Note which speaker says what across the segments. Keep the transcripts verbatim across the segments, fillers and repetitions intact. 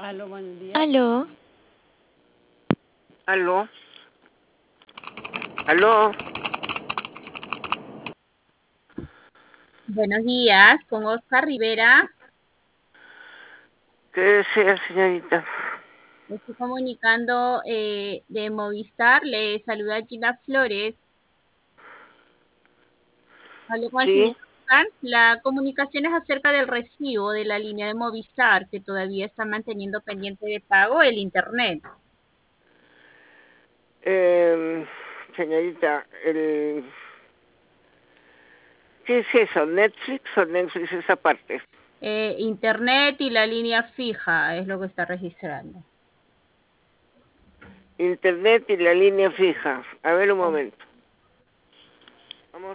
Speaker 1: Aló, buenos días.
Speaker 2: Aló.
Speaker 3: Aló. Aló.
Speaker 4: Buenos días, con Oscar Rivera.
Speaker 3: ¿Qué desea, señorita?
Speaker 4: Me estoy comunicando eh, de Movistar. Le saluda Gina Flores. Hablo con el señor
Speaker 3: Sí.
Speaker 4: Oscar. La comunicación es acerca del recibo de la línea de Movistar que todavía está manteniendo pendiente de pago el internet.
Speaker 3: Eh, señorita, el... ¿qué es eso? ¿Netflix o Netflix esa parte?
Speaker 4: Eh, internet y la línea fija es lo que está registrando.
Speaker 3: Internet y la línea fija. A ver un momento. Vamos.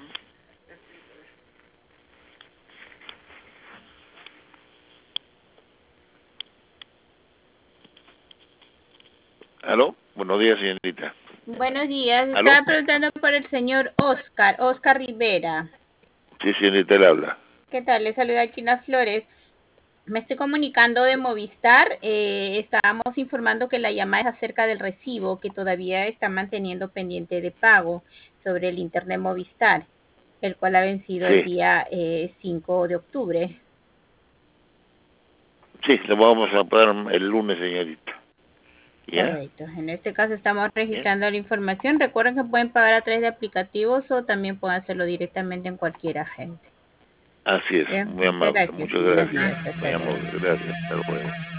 Speaker 5: ¿Aló? Buenos días, señorita.
Speaker 4: Buenos días.
Speaker 5: ¿Aló?
Speaker 4: Estaba preguntando por el señor Oscar, Oscar Rivera.
Speaker 5: Sí, señorita, le habla.
Speaker 4: ¿Qué tal? Le saluda Gina Flores. Me estoy comunicando de Movistar. Eh, estábamos informando que la llamada es acerca del recibo que todavía está manteniendo pendiente de pago sobre el Internet Movistar, el cual ha vencido el
Speaker 5: Sí,
Speaker 4: día eh, cinco de octubre.
Speaker 5: sí, le vamos a pagar el lunes, señorita. ¿Ya?
Speaker 4: Correcto. En este caso estamos
Speaker 5: Bien.
Speaker 4: registrando la información. Recuerden que pueden pagar a través de aplicativos o también pueden hacerlo directamente en cualquier agente.
Speaker 5: Así es,
Speaker 4: Bien,
Speaker 5: muy
Speaker 4: muchas
Speaker 5: amable,
Speaker 4: gracias
Speaker 5: muchas
Speaker 4: y buenos
Speaker 5: gracias.
Speaker 4: días.
Speaker 5: Muy
Speaker 4: Hasta luego.
Speaker 5: amable, gracias. Hasta luego.